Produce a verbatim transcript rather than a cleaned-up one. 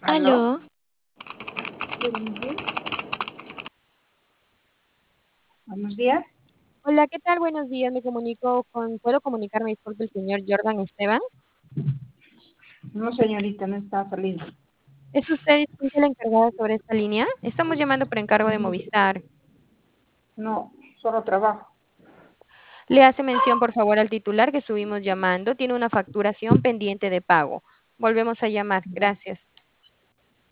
¿Aló? Aló, Sí, buenos días. Buenos días. hola, ¿qué tal? Buenos días, me comunico con, ¿puedo comunicarme, disculpe, el señor Jordan Esteban? No, señorita, no está saliendo. ¿Es usted, disculpe, la encargada sobre esta línea? Estamos llamando por encargo de Movistar. No, solo trabajo. Le hace mención, por favor, al titular que estuvimos llamando. Tiene una facturación pendiente de pago. Volvemos a llamar. Gracias.